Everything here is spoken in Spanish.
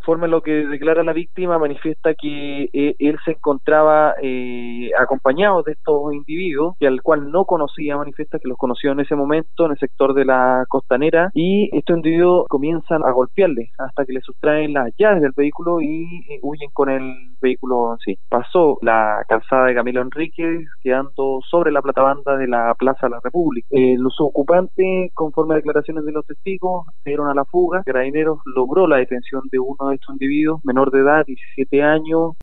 Conforme a lo que declara la víctima, manifiesta que él se encontraba acompañado de estos individuos, que al cual no conocía, manifiesta que los conoció en ese momento en el sector de la Costanera, y estos individuos comienzan a golpearle hasta que le sustraen las llaves del vehículo y huyen con el vehículo en sí. Pasó la calzada de Camilo Enríquez, quedando sobre la platabanda de la Plaza de la República. Los ocupantes, conforme a declaraciones de los testigos, se dieron a la fuga. Carabineros logró la detención de uno de estos individuos, menor de edad, 17 años,